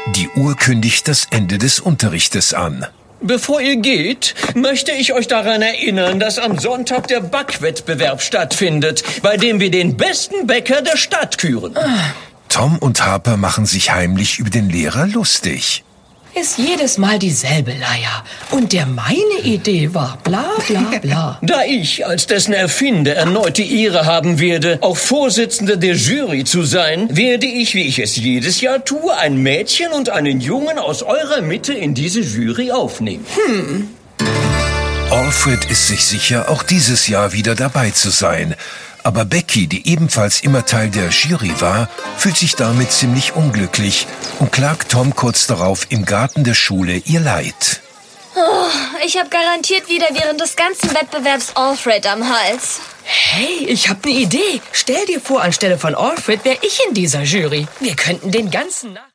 Die Uhr kündigt das Ende des Unterrichtes an. Bevor ihr geht, möchte ich euch daran erinnern, dass am Sonntag der Backwettbewerb stattfindet, bei dem wir den besten Bäcker der Stadt küren. Tom und Harper machen sich heimlich über den Lehrer lustig. Ist jedes Mal dieselbe Leier. Und der meine Idee war bla bla bla. Da ich als dessen Erfinder erneut die Ehre haben werde, auch Vorsitzender der Jury zu sein, werde ich, wie ich es jedes Jahr tue, ein Mädchen und einen Jungen aus eurer Mitte in diese Jury aufnehmen. Alfred ist sich sicher, auch dieses Jahr wieder dabei zu sein. Aber Becky, die ebenfalls immer Teil der Jury war, fühlt sich damit ziemlich unglücklich und klagt Tom kurz darauf im Garten der Schule ihr Leid. Oh, ich habe garantiert wieder während des ganzen Wettbewerbs Alfred am Hals. Hey, ich habe eine Idee. Stell dir vor, anstelle von Alfred wäre ich in dieser Jury. Wir könnten den ganzen